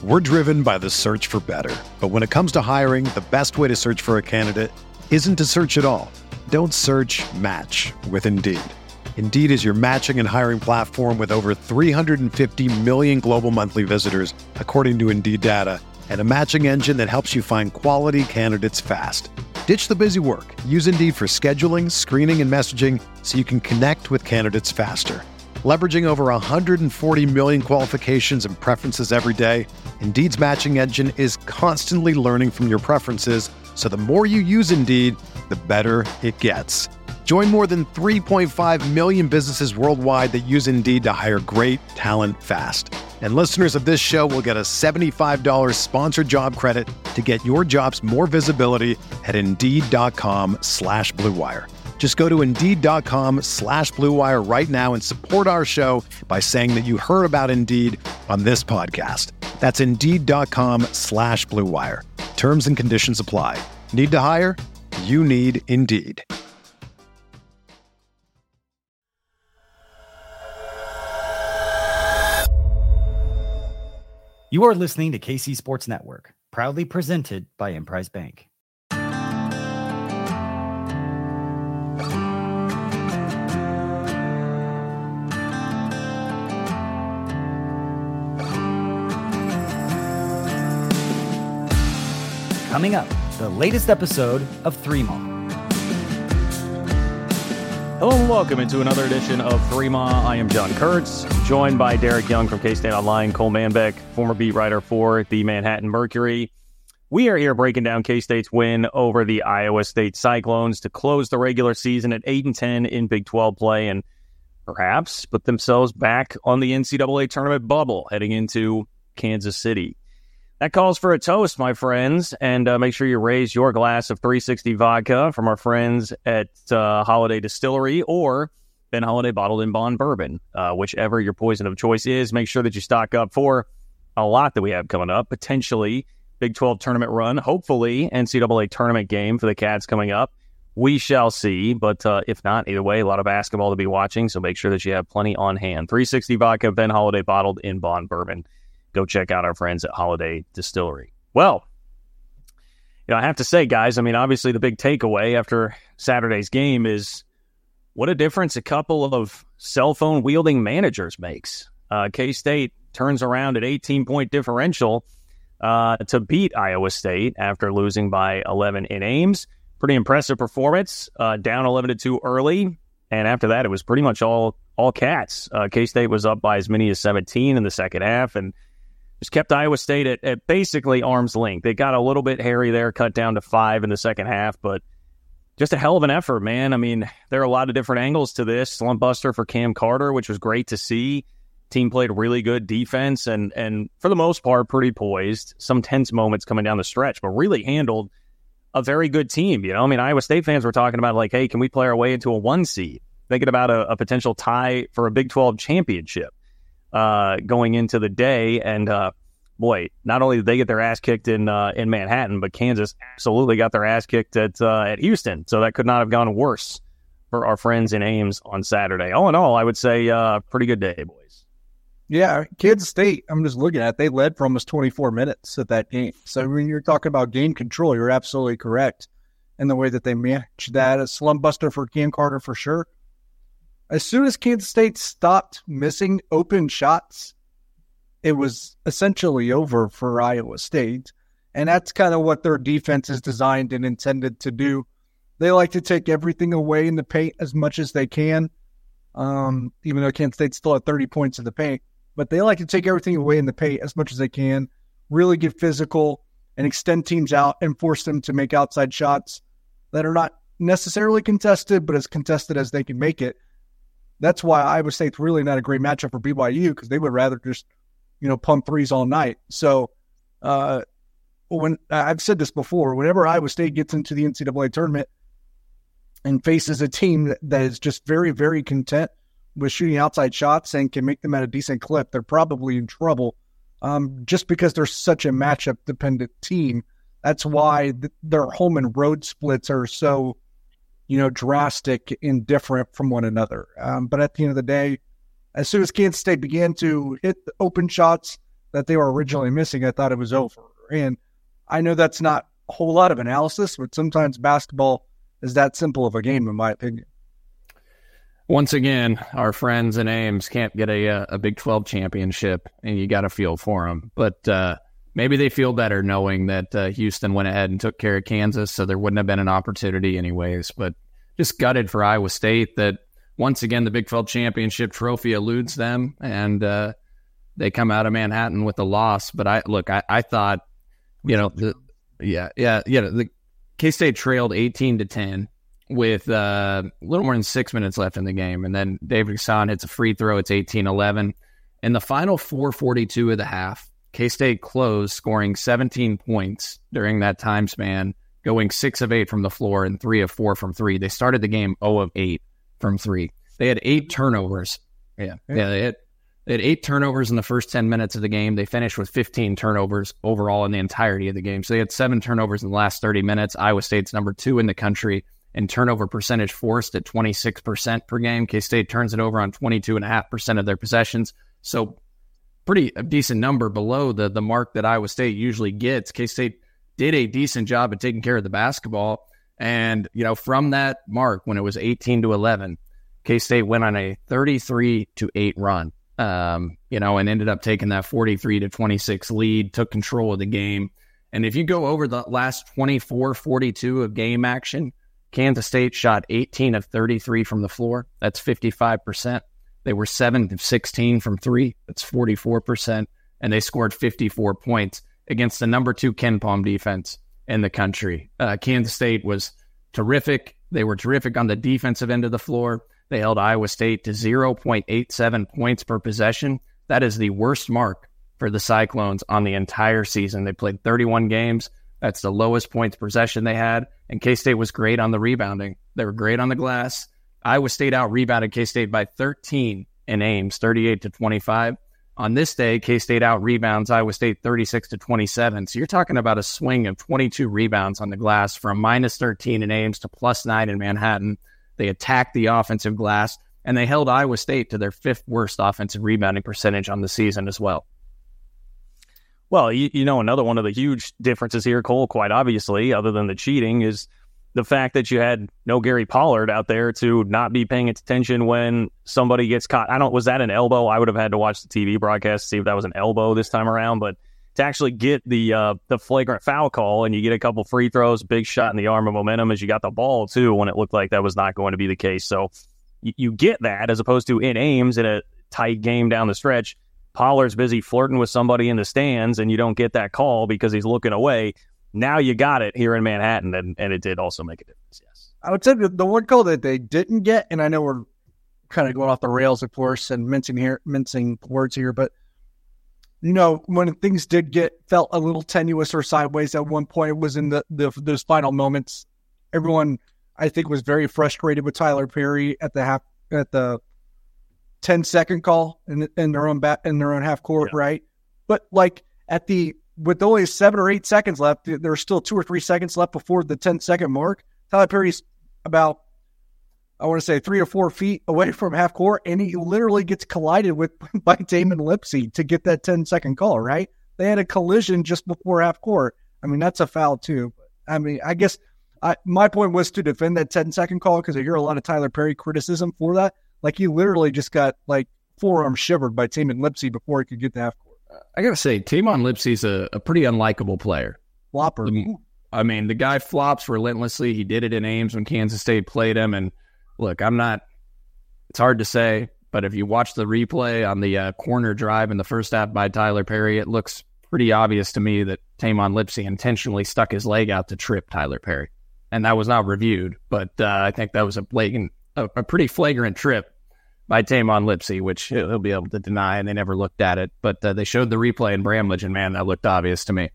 We're driven by the search for better. But when it comes to hiring, the best way to search for a candidate isn't to search at all. Don't search, match with Indeed. Indeed is your matching and hiring platform with over 350 million global monthly visitors, according to Indeed data, and a matching engine that helps you find quality candidates fast. Ditch the busy work. Use Indeed for scheduling, screening, and messaging so you can connect with candidates faster. Leveraging over 140 million qualifications and preferences every day, Indeed's matching engine is constantly learning from your preferences, so the more you use Indeed, the better it gets. Join more than 3.5 million businesses worldwide that use Indeed to hire great talent fast. And listeners of this show will get a $75 sponsored job credit to get your jobs more visibility at Indeed.com/Blue Wire. Just go to Indeed.com/Blue Wire right now and support our show by saying that you heard about Indeed on this podcast. That's Indeed.com/Blue Wire. Terms and conditions apply. Need to hire? You need Indeed. You are listening to KC Sports Network, proudly presented by Emprise Bank. Coming up, the latest episode of Three Maw. Hello and welcome into another edition of Three Maw. I am John Kurtz, joined by Derek Young from K-State Online, Cole Manbeck, former beat writer for the Manhattan Mercury. We are here breaking down K-State's win over the Iowa State Cyclones to close the regular season at 8-10 in Big 12 play and perhaps put themselves back on the NCAA tournament bubble heading into Kansas City. That calls for a toast, my friends, and make sure you raise your glass of 360 vodka from our friends at Holiday Distillery or Ben Holiday Bottled in Bond Bourbon. Whichever your poison of choice is, make sure that you stock up for a lot that we have coming up. Potentially Big 12 tournament run, hopefully NCAA tournament game for the Cats coming up. We shall see, but if not, either way, a lot of basketball to be watching, so make sure that you have plenty on hand. 360 vodka, Ben Holiday Bottled in Bond Bourbon. Go check out our friends at Holiday Distillery. Well, I have to say, guys, obviously the big takeaway after Saturday's game is what a difference a couple of cell phone wielding managers makes. K-State turns around at 18-point differential to beat Iowa State after losing by 11 in Ames. Pretty impressive performance, down 11-2 early. And after that, it was pretty much all Cats. K-State was up by as many as 17 in the second half and just kept Iowa State at basically arm's length. They got a little bit hairy there, cut down to 5 in the second half, but just a hell of an effort, man. There are a lot of different angles to this. Slump buster for Cam Carter, which was great to see. Team played really good defense and for the most part, pretty poised. Some tense moments coming down the stretch, but really handled a very good team. Iowa State fans were talking about hey, can we play our way into a 1 seed? Thinking about a potential tie for a Big 12 championship. Going into the day, and boy, not only did they get their ass kicked in Manhattan, but Kansas absolutely got their ass kicked at Houston. So that could not have gone worse for our friends in Ames on Saturday. All in all, I would say pretty good day, boys. Yeah, Kansas State, I'm just looking at it, they led for almost 24 minutes at that game. So when you're talking about game control, you're absolutely correct in the way that they managed that. A slump buster for Cam Carter for sure. As soon as Kansas State stopped missing open shots, it was essentially over for Iowa State. And that's kind of what their defense is designed and intended to do. They like to take everything away in the paint as much as they can, even though Kansas State still had 30 points in the paint. But they like to take everything away in the paint as much as they can, really get physical and extend teams out and force them to make outside shots that are not necessarily contested, but as contested as they can make it. That's why Iowa State's really not a great matchup for BYU, because they would rather just, pump threes all night. So when I've said this before, whenever Iowa State gets into the NCAA tournament and faces a team that is just very, very content with shooting outside shots and can make them at a decent clip, they're probably in trouble just because they're such a matchup-dependent team. That's why their home and road splits are so drastic and different from one another. But at the end of the day, as soon as Kansas State began to hit the open shots, that they were originally missing, I thought it was over. And I know that's not a whole lot of analysis, but sometimes basketball is that simple of a game, in my opinion. Once again, our friends in Ames can't get a Big 12 championship, and you got to feel for them. But maybe they feel better knowing that Houston went ahead and took care of Kansas, so there wouldn't have been an opportunity anyways. But just gutted for Iowa State that, once again, the Big 12 championship trophy eludes them, and they come out of Manhattan with a loss. But I thought, the K-State trailed 18-10. With a little more than 6 minutes left in the game. And then David Hassan hits a free throw. It's 18-11. In the final 4:42 of the half, K-State closed, scoring 17 points during that time span, going 6 of 8 from the floor and 3 of 4 from 3. They started the game 0 of 8 from 3. They had 8 turnovers. They had 8 turnovers in the first 10 minutes of the game. They finished with 15 turnovers overall in the entirety of the game. So they had 7 turnovers in the last 30 minutes. Iowa State's number 2 in the country. And turnover percentage forced at 26% per game. K-State turns it over on 22.5% of their possessions. So a decent number below the mark that Iowa State usually gets. K-State did a decent job at taking care of the basketball. And, from that mark, when it was 18-11, K-State went on a 33-8 run, and ended up taking that 43-26 lead, took control of the game. And if you go over the last 24-42 of game action, Kansas State shot 18 of 33 from the floor. That's 55%. They were 7 of 16 from 3. That's 44%. And they scored 54 points against the number 2 KenPom defense in the country. Kansas State was terrific. They were terrific on the defensive end of the floor. They held Iowa State to 0.87 points per possession. That is the worst mark for the Cyclones on the entire season. They played 31 games. That's the lowest points possession they had. And K-State was great on the rebounding. They were great on the glass. Iowa State out-rebounded K-State by 13 in Ames, 38-25. On this day, K-State out-rebounds Iowa State 36-27. So you're talking about a swing of 22 rebounds on the glass from minus 13 in Ames to plus 9 in Manhattan. They attacked the offensive glass, and they held Iowa State to their 5th worst offensive rebounding percentage on the season as well. Well, another one of the huge differences here, Cole, quite obviously, other than the cheating, is the fact that you had no Gary Pollard out there to not be paying attention when somebody gets caught. Was that an elbow? I would have had to watch the TV broadcast to see if that was an elbow this time around. But to actually get the flagrant foul call and you get a couple free throws, big shot in the arm of momentum as you got the ball, too, when it looked like that was not going to be the case. So you get that as opposed to in Ames in a tight game down the stretch. Pollard's busy flirting with somebody in the stands, and you don't get that call because he's looking away. Now you got it here in Manhattan, and it did also make a difference, yes. I would say the one call that they didn't get, and I know we're kind of going off the rails, of course, and mincing words here, but, when things felt a little tenuous or sideways at one point, it was in those final moments. Everyone, I think, was very frustrated with Tyler Perry at the 10-second call in their own half court, yeah. Right? But with only 7 or 8 seconds left, there's still 2 or 3 seconds left before the 10-second mark. Tyler Perry's about, I want to say, 3 or 4 feet away from half court, and he literally gets collided with by Damon Lipsey to get that 10-second call, right? They had a collision just before half court. I mean, that's a foul too. I mean, I guess my point was to defend that 10-second call because I hear a lot of Tyler Perry criticism for that. He literally just got forearm shivered by Damon Lipsey before he could get to half court. I got to say, Tamon Lipsey's a pretty unlikable player. Flopper. I mean, the guy flops relentlessly. He did it in Ames when Kansas State played him. And look, it's hard to say, but if you watch the replay on the corner drive in the first half by Tyler Perry, it looks pretty obvious to me that Tamon Lipsey intentionally stuck his leg out to trip Tyler Perry. And that was not reviewed, but I think that was a pretty flagrant trip by Tamon Lipsey, which he'll be able to deny, and they never looked at it. But they showed the replay in Bramlage, and man, that looked obvious to me.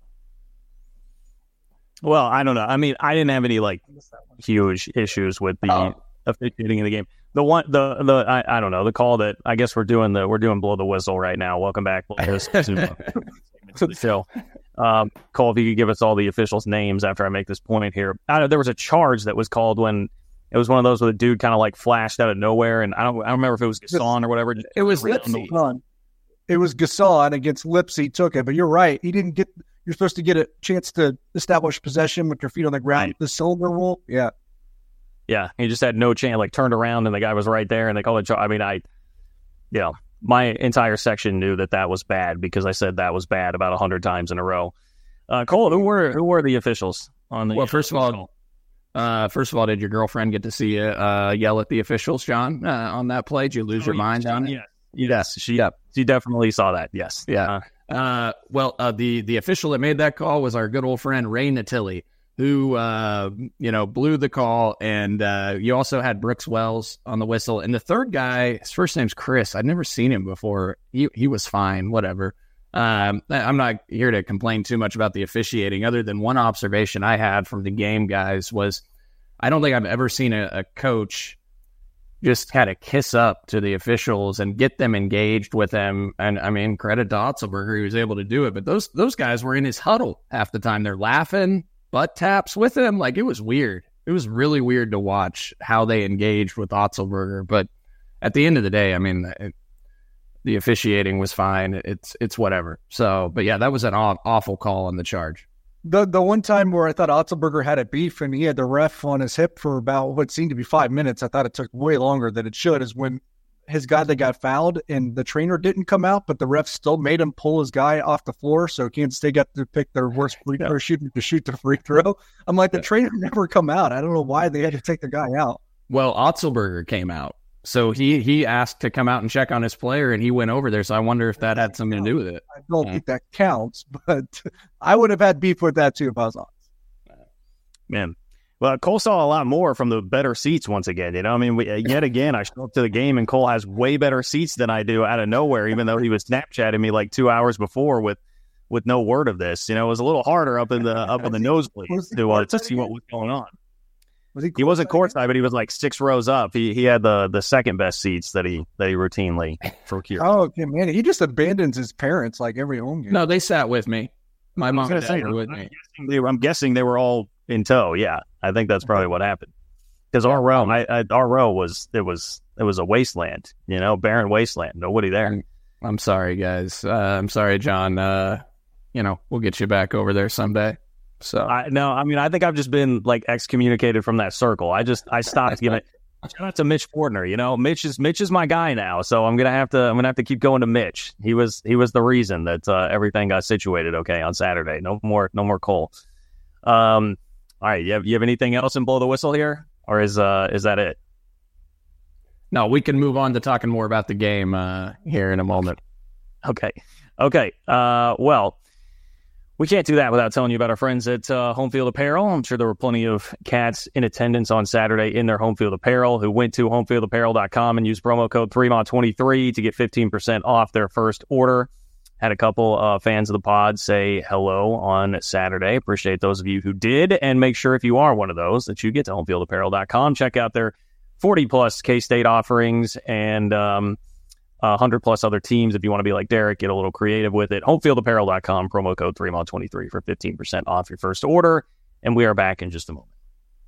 Well, I don't know. I mean, I didn't have any huge issues with the officiating in the game. The I don't know, the call that I guess we're doing blow the whistle right now. Welcome back to the show. Cole, if you could give us all the officials' names after I make this point here. I know there was a charge that was called when it was one of those where the dude kind of flashed out of nowhere, and I don't remember if it was Gasson or whatever. It was Lipsey. it was Gasol, and against Lips, he took it. But you're right. You're supposed to get a chance to establish possession with your feet on the ground. Right. The cylinder rule. Yeah. Yeah. He just had no chance, like turned around and the guy was right there and they called it. I mean, my entire section knew that was bad because I said that was bad about 100 times in a row. Cole, who were the officials on the? Well, first of all, did your girlfriend get to see you yell at the officials, John, on that play? Did you lose your mind on it? Yes, she definitely saw that. Yes, yeah. The official that made that call was our good old friend Ray Natili, who blew the call, and you also had Brooks Wells on the whistle, and the third guy, his first name's Chris. I'd never seen him before. He was fine, whatever. I'm not here to complain too much about the officiating, other than one observation I had from the game, guys, was I don't think I've ever seen a coach just kind of kiss up to the officials and get them engaged with them. And I mean, credit to Otzelberger, he was able to do it. But those guys were in his huddle half the time. They're laughing, butt taps with him. Like, it was weird. It was really weird to watch how they engaged with Otzelberger. But at the end of the day, I mean, the officiating was fine. It's whatever. So, but yeah, that was an awful call on the charge. The one time where I thought Otzelberger had a beef and he had the ref on his hip for about what seemed to be 5 minutes, I thought it took way longer than it should, is when his guy that got fouled and the trainer didn't come out, but the ref still made him pull his guy off the floor, so Kansas State got to pick their worst free throw shooter to shoot the free throw. I'm like, the trainer never come out. I don't know why they had to take the guy out. Well, Otzelberger came out. So he asked to come out and check on his player, and he went over there. So I wonder if that had something to do with it. I don't think that counts, but I would have had beef with that too if I was honest. Man, well, Cole saw a lot more from the better seats once again. You know, I mean, yet again, I show up to the game and Cole has way better seats than I do out of nowhere, even though he was Snapchatting me like 2 hours before with no word of this. You know, it was a little harder up in the nosebleed to see what was going on. He wasn't courtside, but he was like 6 rows up. He had the second best seats that he routinely procured. Oh, okay, man! He just abandons his parents like every home game. No, they sat with me. My mom and dad were with me. I'm guessing they were all in tow. Yeah, I think that's probably what happened. Because our row was a wasteland. You know, barren wasteland. Nobody there. I'm sorry, guys. I'm sorry, John. We'll get you back over there someday. So I think I've just been like excommunicated from that circle. I stopped giving. Shout out to Mitch Fortner. You know, Mitch is my guy now. So I'm gonna have to keep going to Mitch. He was the reason that everything got situated okay on Saturday. No more Cole. All right, you have anything else in blow the whistle here, or is that it? No, we can move on to talking more about the game here in a moment. Okay. Well. We can't do that without telling you about our friends at Home Field Apparel. I'm sure there were plenty of cats in attendance on Saturday in their Home Field Apparel who went to homefieldapparel.com and used promo code 3MA23 to get 15% off their first order. Had a couple fans of the pod say hello on Saturday. Appreciate those of you who did. And make sure if you are one of those that you get to homefieldapparel.com. Check out their 40-plus K-State offerings and 100-plus other teams. If you want to be like Derek, get a little creative with it. Homefieldapparel.com, promo code 3MA23 for 15% off your first order. And we are back in just a moment.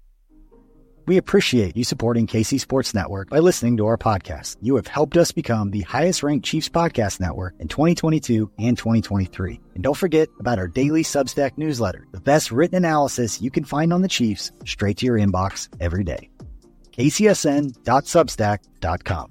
We appreciate you supporting KC Sports Network by listening to our podcast. You have helped us become the highest-ranked Chiefs podcast network in 2022 and 2023. And don't forget about our daily Substack newsletter, the best written analysis you can find on the Chiefs straight to your inbox every day. kcsn.substack.com.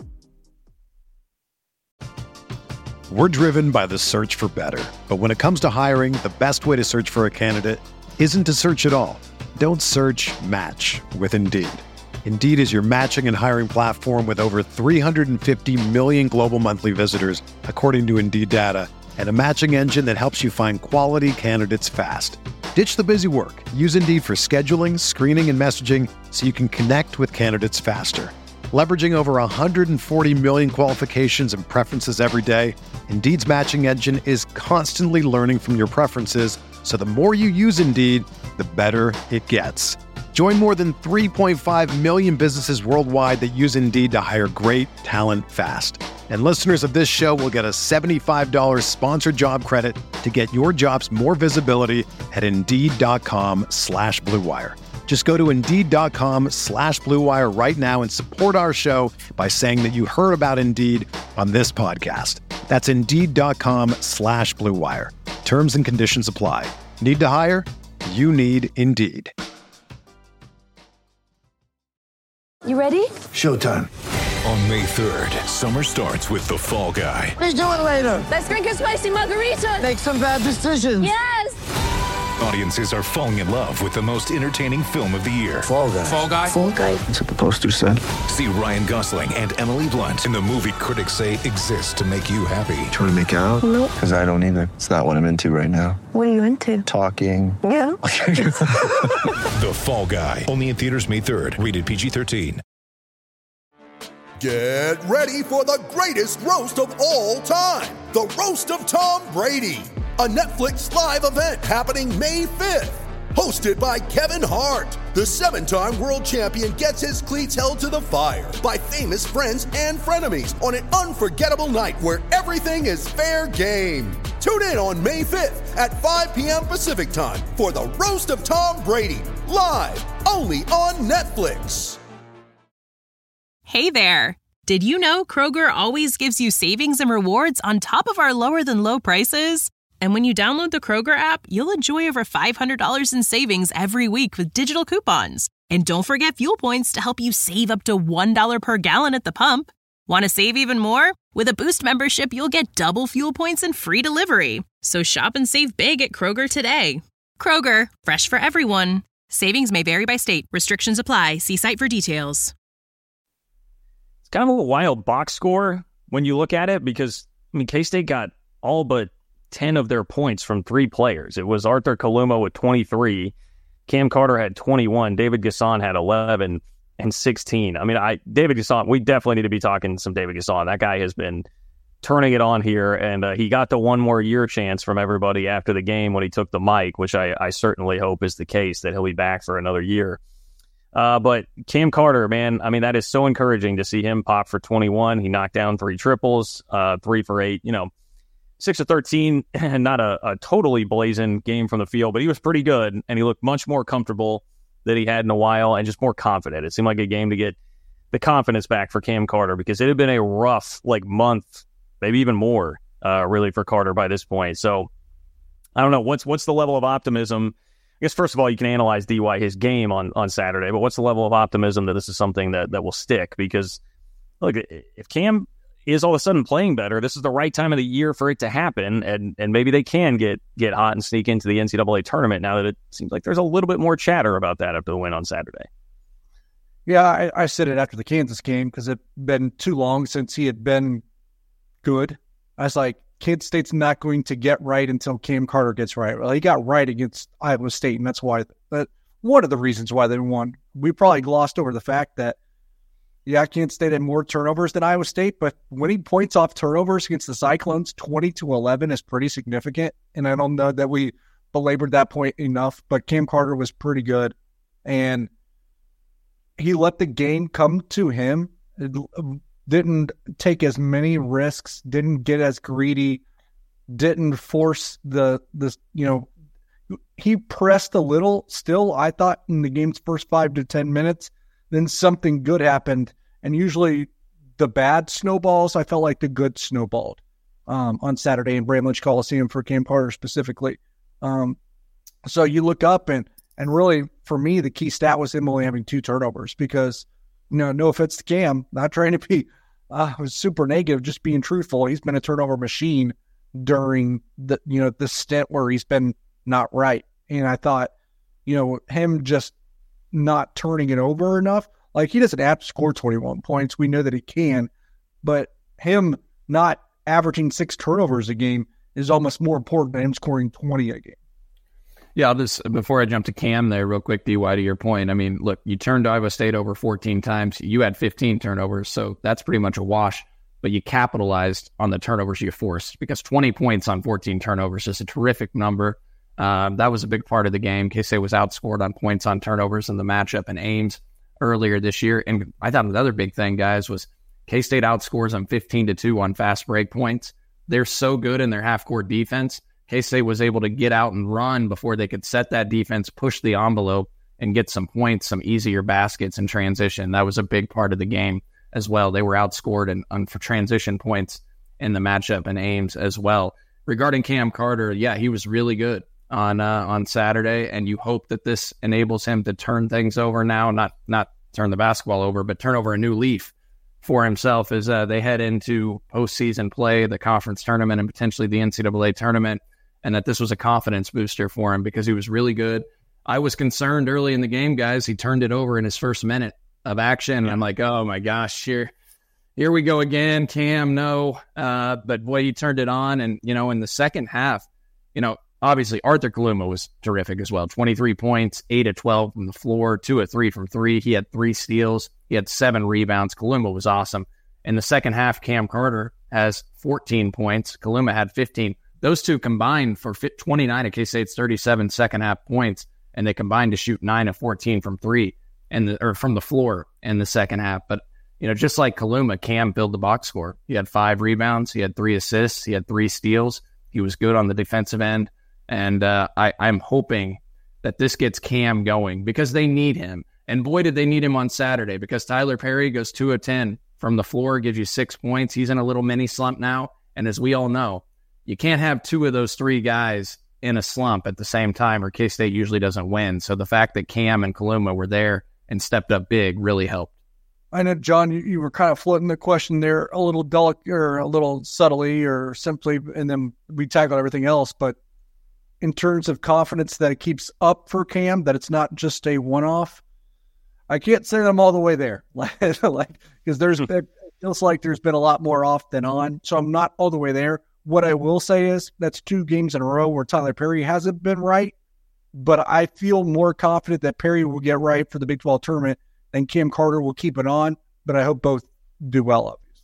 We're driven by the search for better. But when it comes to hiring, the best way to search for a candidate isn't to search at all. Don't search, match with Indeed. Indeed is your matching and hiring platform with over 350 million global monthly visitors, according to Indeed data, and a matching engine that helps you find quality candidates fast. Ditch the busy work. Use Indeed for scheduling, screening, and messaging so you can connect with candidates faster. Leveraging over 140 million qualifications and preferences every day, Indeed's matching engine is constantly learning from your preferences, so the more you use Indeed, the better it gets. Join more than 3.5 million businesses worldwide that use Indeed to hire great talent fast. And listeners of this show will get a $75 sponsored job credit to get your jobs more visibility at Indeed.com/Blue Wire. Just go to Indeed.com/Blue Wire right now and support our show by saying that you heard about Indeed on this podcast. That's Indeed.com/Blue Wire. Terms and conditions apply. Need to hire? You need Indeed. You ready? Showtime. On May 3rd, summer starts with The Fall Guy. Let's do it later. Let's drink a spicy margarita. Make some bad decisions. Yes! Audiences are falling in love with the most entertaining film of the year. Fall Guy. Fall Guy? Fall Guy. That's what the poster said. See Ryan Gosling and Emily Blunt in the movie critics say exists to make you happy. Trying to make it out? Nope. Because I don't either. It's not what I'm into right now. What are you into? Talking. Yeah. The Fall Guy. Only in theaters May 3rd. Rated PG-13. Get ready for the greatest roast of all time. The Roast of Tom Brady. A Netflix live event happening May 5th. Hosted by Kevin Hart. The 7-time world champion gets his cleats held to the fire by famous friends and frenemies on an unforgettable night where everything is fair game. Tune in on May 5th at 5 p.m. Pacific time for the Roast of Tom Brady. Live only on Netflix. Hey there. Did you know Kroger always gives you savings and rewards on top of our lower than low prices? And when you download the Kroger app, you'll enjoy over $500 in savings every week with digital coupons. And don't forget fuel points to help you save up to $1 per gallon at the pump. Want to save even more? With a Boost membership, you'll get double fuel points and free delivery. So shop and save big at Kroger today. Kroger, fresh for everyone. Savings may vary by state. Restrictions apply. See site for details. It's kind of a wild box score when you look at it because, K-State got all but 10 of their points from 3 players. It was Arthur Kaluma with 23, Cam Carter had 21, David Gasson had 11 and 16. David Gasson, we definitely need to be talking some David Gasson. That guy has been turning it on here, and he got the one more year chance from everybody after the game when he took the mic, which I certainly hope is the case, that he'll be back for another year. But Cam Carter, man, that is so encouraging to see him pop for 21. He knocked down 3 triples, 3 for 8, 6 of 13, and not a totally blazing game from the field, but he was pretty good, and he looked much more comfortable than he had in a while and just more confident. It seemed like a game to get the confidence back for Cam Carter because it had been a rough month, maybe even more, really, for Carter by this point. So I don't know. What's the level of optimism? I guess, first of all, you can analyze DY, his game on Saturday, but what's the level of optimism that this is something that will stick? Because, look, if Cam is all of a sudden playing better, this is the right time of the year for it to happen, and maybe they can get hot and sneak into the NCAA tournament now that it seems like there's a little bit more chatter about that after the win on Saturday. Yeah, I said it after the Kansas game because it had been too long since he had been good. I was like, Kansas State's not going to get right until Cam Carter gets right. Well, he got right against Iowa State, and that's why. But one of the reasons why they won. We probably glossed over the fact that, yeah, Kansas State had more turnovers than Iowa State, but winning points off turnovers against the Cyclones 20-11 is pretty significant. And I don't know that we belabored that point enough, but Cam Carter was pretty good, and he let the game come to him. Didn't take as many risks, didn't get as greedy, didn't force he pressed a little still, I thought, in the game's first 5 to 10 minutes. Then something good happened, and usually the bad snowballs, I felt like the good snowballed on Saturday in Bram Lynch Coliseum for Cam Carter specifically. So you look up, and really, for me, the key stat was him only having 2 turnovers because, no offense to Cam, not trying to be was super negative, just being truthful. He's been a turnover machine during the stint where he's been not right. And I thought, him just not turning it over enough. Like, he doesn't have to score 21 points. We know that he can, but him not averaging 6 turnovers a game is almost more important than him scoring 20 a game. Yeah, I'll just, before I jump to Cam there real quick, DY, to your point, look, you turned Iowa State over 14 times. You had 15 turnovers, so that's pretty much a wash, but you capitalized on the turnovers you forced because 20 points on 14 turnovers is a terrific number. That was a big part of the game. K-State was outscored on points on turnovers in the matchup in Ames earlier this year. And I thought another big thing, guys, was K-State outscores them 15-2 on fast break points. They're so good in their half-court defense. K-State was able to get out and run before they could set that defense, push the envelope, and get some points, some easier baskets in transition. That was a big part of the game as well. They were outscored for transition points in the matchup in Ames as well. Regarding Cam Carter, yeah, he was really good on Saturday, and you hope that this enables him to turn things over now, not turn the basketball over, but turn over a new leaf for himself as they head into postseason play, the conference tournament, and potentially the NCAA tournament, and that this was a confidence booster for him because he was really good. I was concerned early in the game, guys. He turned it over in his first minute of action, and I'm like, oh my gosh, here we go again, Cam, no. But boy, he turned it on, and, in the second half, obviously, Arthur Kaluma was terrific as well. 23 points, 8 of 12 from the floor, 2 of 3 from 3. He had 3 steals. He had 7 rebounds. Kaluma was awesome. In the second half, Cam Carter has 14 points. Kaluma had 15. Those two combined for 29 of K-State's 37 second half points, and they combined to shoot 9 of 14 from 3 or from the floor in the second half. But, just like Kaluma, Cam filled the box score. He had 5 rebounds. He had 3 assists. He had 3 steals. He was good on the defensive end. And I'm hoping that this gets Cam going because they need him. And boy, did they need him on Saturday because Tyler Perry goes 2 of 10 from the floor, gives you 6 points. He's in a little mini slump now. And as we all know, you can't have 2 of those 3 guys in a slump at the same time or K-State usually doesn't win. So the fact that Cam and Kaluma were there and stepped up big really helped. I know, John, you were kind of floating the question there a little delicate or a little subtly or simply, and then we tackled everything else. But in terms of confidence that it keeps up for Cam, that it's not just a one-off, I can't say I'm all the way there. Because it feels like there's been a lot more off than on. So I'm not all the way there. What I will say is that's 2 games in a row where Tyler Perry hasn't been right. But I feel more confident that Perry will get right for the Big 12 tournament and Cam Carter will keep it on. But I hope both do well, obviously.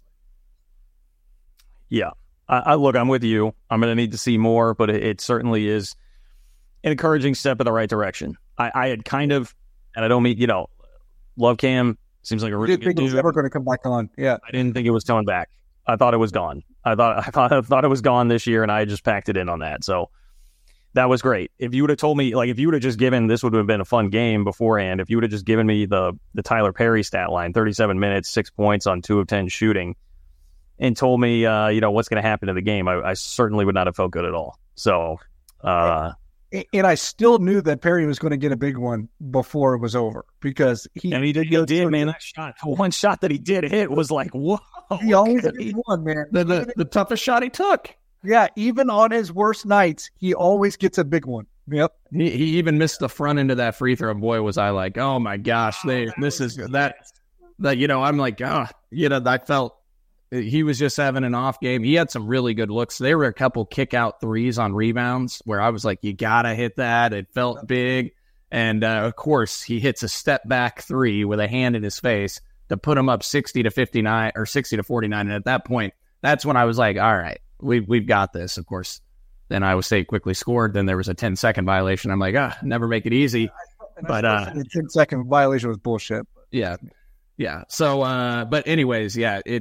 Yeah. Look, I'm with you. I'm going to need to see more, but it certainly is an encouraging step in the right direction. I had kind of, and I don't mean, love Cam. Seems like a really good dude. He's never going to come back on. Yeah. I didn't think it was coming back. I thought it was gone. I thought it was gone this year, and I just packed it in on that. So that was great. If you would have told me, if you would have just given, this would have been a fun game beforehand. If you would have just given me the Tyler Perry stat line, 37 minutes, 6 points on 2 of 10 shooting, and told me, what's going to happen in the game, I certainly would not have felt good at all. So, and I still knew that Perry was going to get a big one before it was over because he did, man. That shot, the one shot that he did hit was like, whoa. He always won, man. The toughest shot he took. Yeah, even on his worst nights, he always gets a big one. Yep. He even missed the front end of that free throw. Boy, was I like, oh my gosh, this is that. I'm like, I felt he was just having an off game. He had some really good looks. There were a couple kick out threes on rebounds where I was like, you gotta hit that. It felt big, and of course he hits a step back 3 with a hand in his face to put him up 60-59 or 60-49. And at that point, that's when I was like, all right, we've got this. Of course, then Iowa State quickly scored. Then there was a 10-second violation. I'm like, never make it easy. But the 10-second violation was bullshit. Yeah. So, but anyways,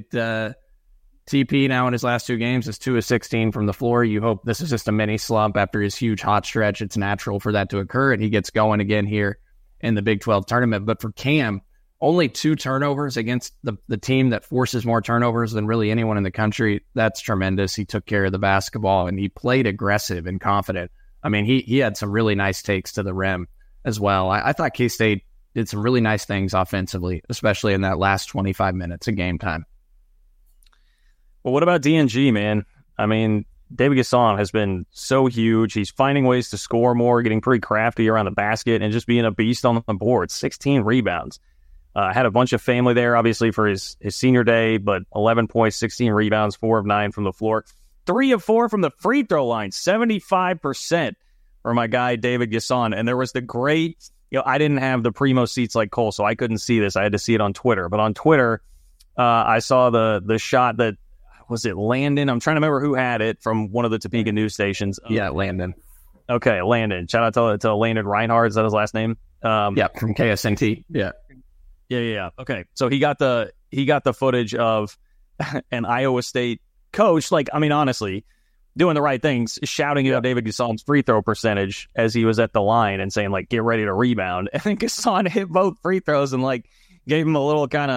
TP now in his last 2 games is 2 of 16 from the floor. You hope this is just a mini slump after his huge hot stretch. It's natural for that to occur, and he gets going again here in the Big 12 tournament. But for Cam, only 2 turnovers against the team that forces more turnovers than really anyone in the country. That's tremendous. He took care of the basketball, and he played aggressive and confident. I mean, he had some really nice takes to the rim as well. I thought K-State did some really nice things offensively, especially in that last 25 minutes of game time. Well, what about DNG, man? I mean, David Gasson has been so huge. He's finding ways to score more, getting pretty crafty around the basket, and just being a beast on the board. 16 rebounds. Had a bunch of family there, obviously, for his senior day, but 11 points, 16 rebounds, 4 of 9 from the floor. 3 of 4 from the free throw line, 75% for my guy, David Gasson. And there was the great, I didn't have the Primo seats like Cole, so I couldn't see this. I had to see it on Twitter. But on Twitter, I saw the shot that, was it Landon? I'm trying to remember who had it from one of the Topeka news stations. Yeah, Landon. Okay, Landon. Shout out to Landon Reinhardt. Is that his last name? From KSNT. Yeah. Okay, so he got the footage of an Iowa State coach, honestly, doing the right things, shouting about David Gasson's free throw percentage as he was at the line and saying, get ready to rebound. And then Gasson hit both free throws and, gave him a little kind of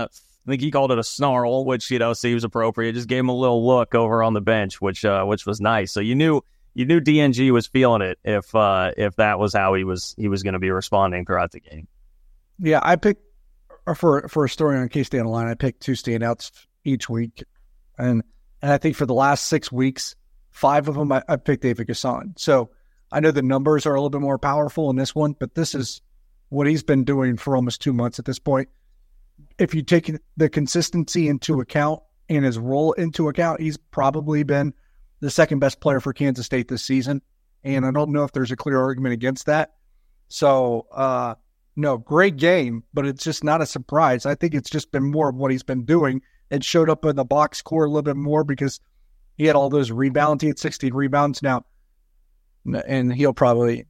I think he called it a snarl, which, seems appropriate. Just gave him a little look over on the bench, which was nice. So you knew DNG was feeling it if that was how he was going to be responding throughout the game. Yeah, I picked for a story on K-State Online, I picked 2 standouts each week, and I think for the last 6 weeks, 5 of them I picked David Gasson. So I know the numbers are a little bit more powerful in this one, but this is what he's been doing for almost 2 months at this point. If you take the consistency into account and his role into account, he's probably been the second best player for Kansas State this season. And I don't know if there's a clear argument against that. So, no, great game, but it's just not a surprise. I think it's just been more of what he's been doing. It showed up in the box score a little bit more because he had all those rebounds. He had 16 rebounds now. And he'll probably,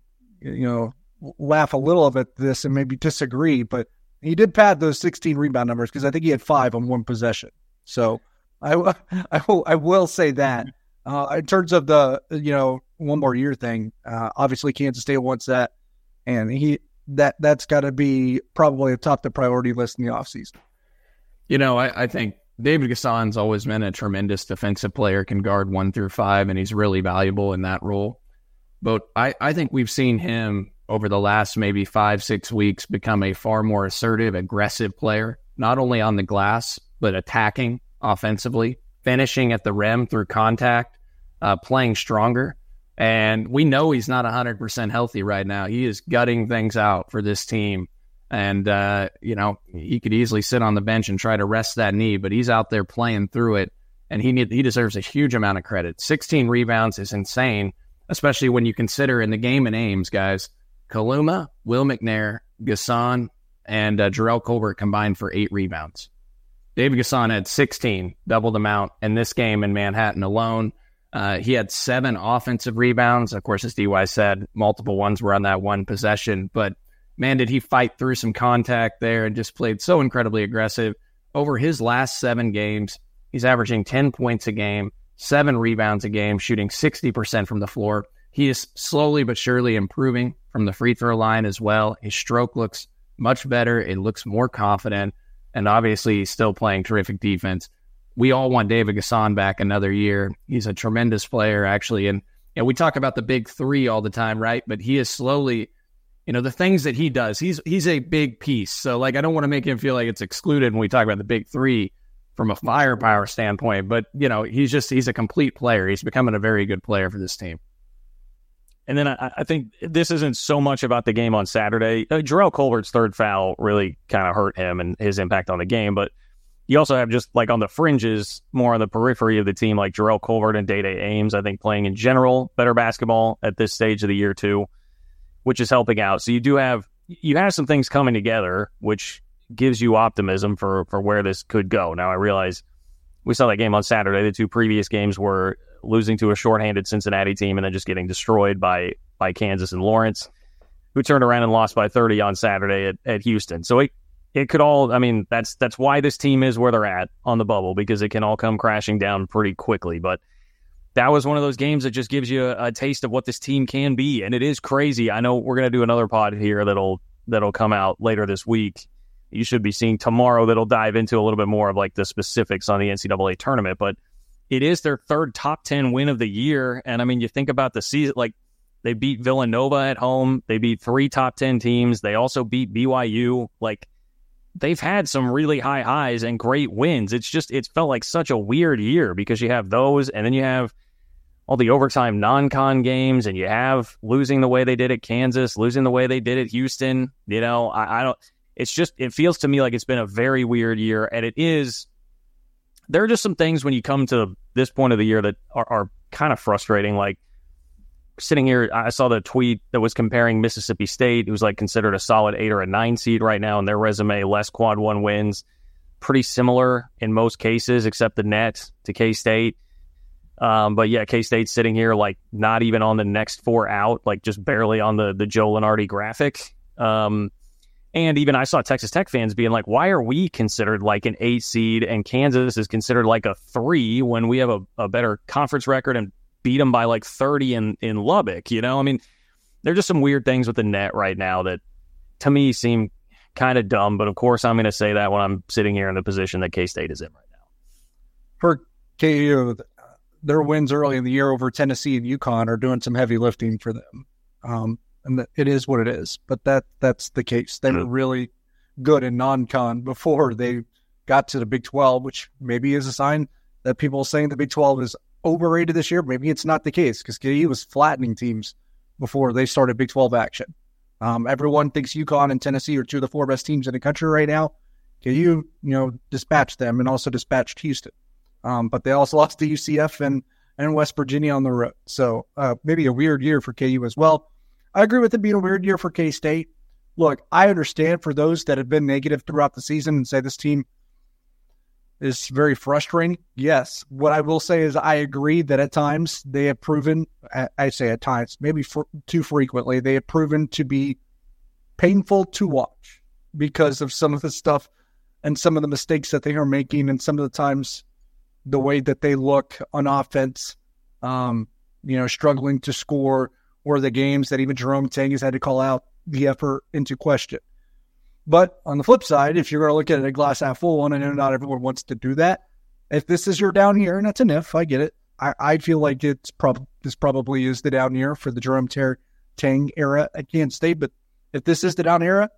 laugh a little at this and maybe disagree, but he did pad those 16 rebound numbers because I think he had 5 on one possession. So I will say that. In terms of the, one more year thing, obviously Kansas State wants that, and that's got to be probably atop the priority list in the offseason. I think David Gasson's always been a tremendous defensive player, can guard 1 through 5, and he's really valuable in that role. But I think we've seen him over the last maybe 5-6 weeks become a far more assertive, aggressive player, not only on the glass, but attacking offensively, finishing at the rim through contact, playing stronger. And we know he's not 100% healthy right now. He is gutting things out for this team. And, he could easily sit on the bench and try to rest that knee, but he's out there playing through it. And he deserves a huge amount of credit. 16 rebounds is insane, especially when you consider in the game in Ames, guys, Kaluma, Will McNair, Gasson, and Jarrell Colbert combined for 8 rebounds. David Gasson had 16, double the amount in this game in Manhattan alone. He had 7 offensive rebounds. Of course, as DY said, multiple ones were on that one possession. But, man, did he fight through some contact there and just played so incredibly aggressive. Over his last 7 games, he's averaging 10 points a game, 7 rebounds a game, shooting 60% from the floor. He is slowly but surely improving from the free throw line as well. His stroke looks much better. It looks more confident. And obviously, he's still playing terrific defense. We all want David Gasson back another year. He's a tremendous player, actually. And we talk about the big 3 all the time, right? But he is slowly, the things that he does, he's a big piece. So, I don't want to make him feel like it's excluded when we talk about the big 3 from a firepower standpoint. But, he's a complete player. He's becoming a very good player for this team. And then I think this isn't so much about the game on Saturday. Jarrell Colbert's 3rd foul really kind of hurt him and his impact on the game. But you also have just on the fringes, more on the periphery of the team, like Jarrell Colbert and Day-Day Ames, I think playing in general better basketball at this stage of the year too, which is helping out. So you have some things coming together, which gives you optimism for where this could go. Now I realize we saw that game on Saturday. The 2 previous games were losing to a shorthanded Cincinnati team and then just getting destroyed by Kansas and Lawrence, who turned around and lost by 30 on Saturday at Houston. So it could all, that's why this team is where they're at on the bubble, because it can all come crashing down pretty quickly. But that was one of those games that just gives you a taste of what this team can be. And it is crazy. I know we're going to do another pod here that'll come out later this week. You should be seeing tomorrow that'll dive into a little bit more of the specifics on the NCAA tournament. But it is their 3rd top 10 win of the year. And you think about the season, they beat Villanova at home. They beat 3 top 10 teams. They also beat BYU. They've had some really high highs and great wins. It felt like such a weird year because you have those, and then you have all the overtime non-con games, and you have losing the way they did at Kansas, losing the way they did at Houston. It feels to me like it's been a very weird year, and it is. There are just some things when you come to this point of the year that are kind of frustrating. Sitting here, I saw the tweet that was comparing Mississippi State, who's considered a solid 8 or a 9 seed right now in their resume, less quad 1 wins, pretty similar in most cases, except the net to K-State. But yeah, K-State's sitting here not even on the next 4 out, just barely on the Joe Lunardi graphic. And even I saw Texas Tech fans being why are we considered an 8 seed and Kansas is considered a 3 when we have a better conference record and beat them by 30 in Lubbock? There are just some weird things with the net right now that to me seem kind of dumb, but of course I'm going to say that when I'm sitting here in the position that K-State is in right now. For KU, their wins early in the year over Tennessee and UConn are doing some heavy lifting for them. And it is what it is, but that's the case. They were really good in non-con before they got to the Big 12, which maybe is a sign that people are saying the Big 12 is overrated this year. Maybe it's not the case because KU was flattening teams before they started Big 12 action. Everyone thinks UConn and Tennessee are two of the 4 best teams in the country right now. KU, dispatched them and also dispatched Houston. But they also lost to UCF and West Virginia on the road. So maybe a weird year for KU as well. I agree with it being a weird year for K-State. Look, I understand for those that have been negative throughout the season and say this team is very frustrating. Yes. What I will say is I agree that at times they have proven, I say at times, maybe too frequently, they have proven to be painful to watch because of some of the stuff and some of the mistakes that they are making and some of the times the way that they look on offense, struggling to score, or the games that even Jerome Tang has had to call out the effort into question. But on the flip side, if you're going to look at it a glass half full, and I know not everyone wants to do that, if this is your down year, and that's an if, I get it. I feel like this probably is the down year for the Jerome Tang era at Kansas State. But if this is the down year,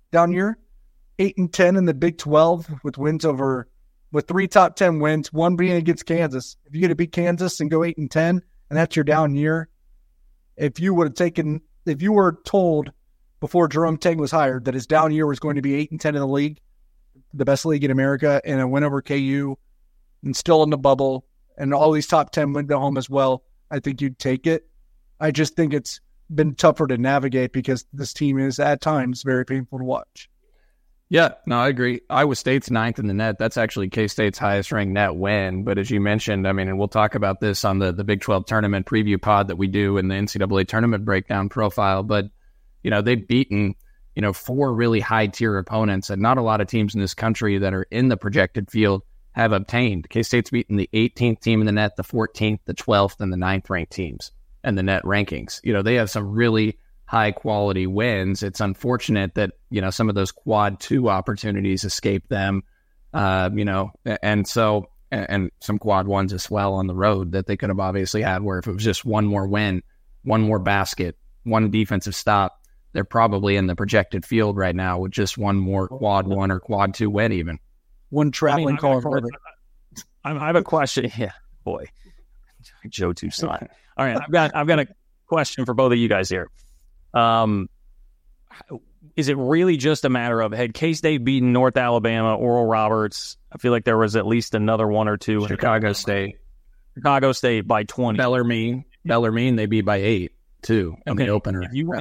8-10 in the Big 12 with 3 top 10 wins, 1 being against Kansas. If you get to beat Kansas and go 8-10, and that's your down year, if you were told before Jerome Tang was hired that his down year was going to be 8-10 in the league, the best league in America, and a win over KU, and still in the bubble, and all these top 10 went to home as well, I think you'd take it. I just think it's been tougher to navigate because this team is at times very painful to watch. Yeah, no, I agree. Iowa State's 9th in the net. That's actually K-State's highest ranked net win. But as you mentioned, and we'll talk about this on the Big 12 tournament preview pod that we do in the NCAA tournament breakdown profile. But, they've beaten, 4 really high tier opponents that not a lot of teams in this country that are in the projected field have obtained. K-State's beaten the 18th team in the net, the 14th, the 12th, and the 9th ranked teams in the net rankings. They have some really high quality wins. It's unfortunate that, some of those quad 2 opportunities escape them, and some quad 1s as well on the road that they could have obviously had, where if it was just one more win, one more basket, one defensive stop, they're probably in the projected field right now with just one more quad 1 or quad 2 win even. One traveling call. I have a question. Yeah, boy. Joe Toussaint. All right, I've got a question for both of you guys here. Is it really just a matter of, had K-State beaten North Alabama, Oral Roberts? I feel like there was at least another 1 or 2. Chicago State by 20. Bellarmine, they beat by 8 too in the opener.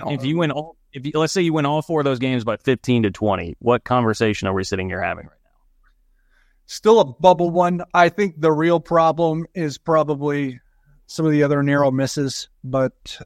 Let's say you win all 4 of those games by 15-20, what conversation are we sitting here having right now? Still a bubble one. I think the real problem is probably some of the other narrow misses, but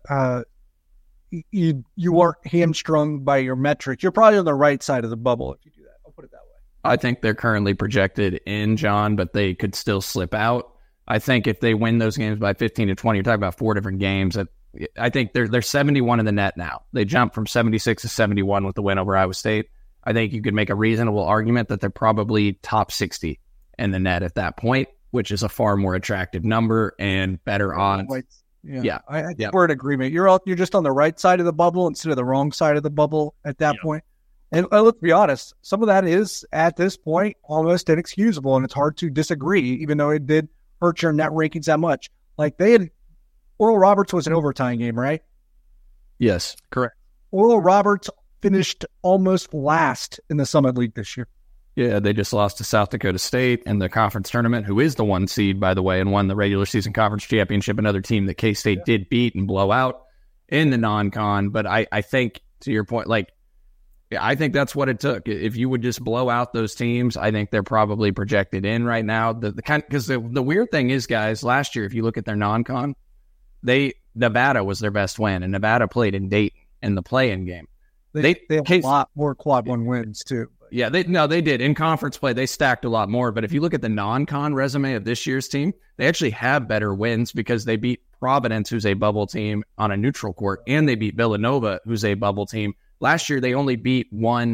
you aren't hamstrung by your metric. You're probably on the right side of the bubble if you do that. I'll put it that way. I think they're currently projected in, John, but they could still slip out. I think if they win those games by 15-20, you're talking about 4 different games. I think they're 71 in the net now. They jumped from 76 to 71 with the win over Iowa State. I think you could make a reasonable argument that they're probably top 60 in the net at that point, which is a far more attractive number and better odds. Yeah. I think we're in agreement. You're just on the right side of the bubble instead of the wrong side of the bubble at that point. And let's be honest, some of that is, at this point, almost inexcusable, and it's hard to disagree, even though it did hurt your net rankings that much. Like, Oral Roberts was an overtime game, right? Yes, correct. Oral Roberts finished almost last in the Summit League this year. Yeah, they just lost to South Dakota State in the conference tournament, who is the 1 seed, by the way, and won the regular season conference championship, another team that K-State did beat and blow out in the non-con. But I think, to your point, I think that's what it took. If you would just blow out those teams, I think they're probably projected in right now. Because the weird thing is, guys, last year, if you look at their non-con, Nevada was their best win, and Nevada played in Dayton in the play-in game. They have a lot more quad 1 wins too. Yeah, they did. In conference play, they stacked a lot more. But if you look at the non-con resume of this year's team, they actually have better wins because they beat Providence, who's a bubble team, on a neutral court, and they beat Villanova, who's a bubble team. Last year, they only beat one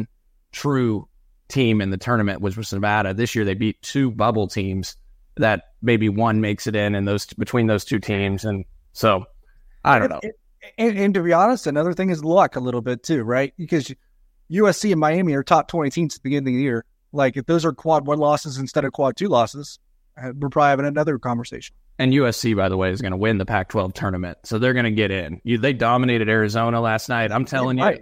true team in the tournament, which was Nevada. This year they beat 2 bubble teams that maybe one makes it in, and between those 2 teams. And so I don't know. And to be honest, another thing is luck a little bit too, right? Because USC and Miami are top 20 teams at the beginning of the year. Like, if those are quad 1 losses instead of quad 2 losses, we're probably having another conversation. And USC, by the way, is going to win the Pac-12 tournament, so they're going to get in. They dominated Arizona last night. I'm telling you.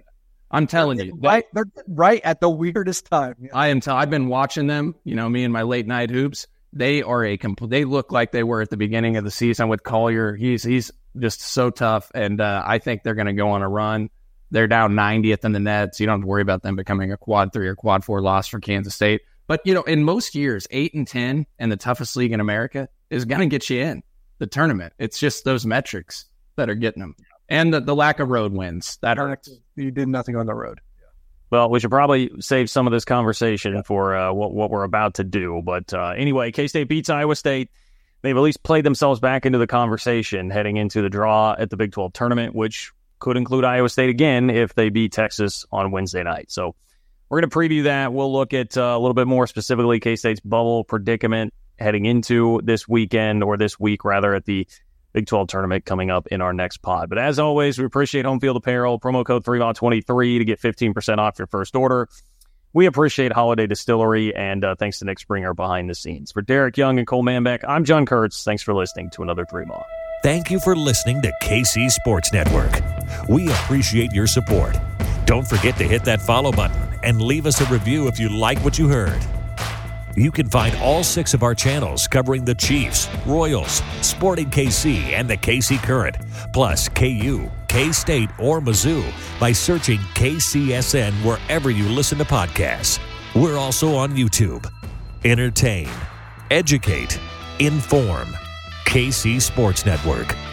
Right, they're right at the weirdest time. Yeah. I've been watching them. Me and my late night hoops. They are they look like they were at the beginning of the season with Collier. He's just so tough, and I think they're going to go on a run. They're down 90th in the net, so you don't have to worry about them becoming a quad 3 or quad 4 loss for Kansas State. But, in most years, 8-10 and the toughest league in America is going to get you in the tournament. It's just those metrics that are getting them. And the lack of road wins. That hurts. You did nothing on the road. Well, we should probably save some of this conversation for what we're about to do. But anyway, K-State beats Iowa State. They've at least played themselves back into the conversation heading into the draw at the Big 12 tournament, which could include Iowa State again if they beat Texas on Wednesday night. So we're going to preview that. We'll look at a little bit more specifically K-State's bubble predicament heading into this weekend, or this week rather, at the Big 12 tournament coming up in our next pod. But as always, we appreciate Home Field Apparel. Promo code 3VOD23 to get 15% off your first order. We appreciate Holiday Distillery, and thanks to Nick Springer behind the scenes. For Derek Young and Cole Manbeck, I'm John Kurtz. Thanks for listening to another 3MA. Thank you for listening to KC Sports Network. We appreciate your support. Don't forget to hit that follow button and leave us a review if you like what you heard. You can find all 6 of our channels covering the Chiefs, Royals, Sporting KC, and the KC Current, plus KU, K-State, or Mizzou by searching KCSN wherever you listen to podcasts. We're also on YouTube. Entertain, educate, inform. KC Sports Network.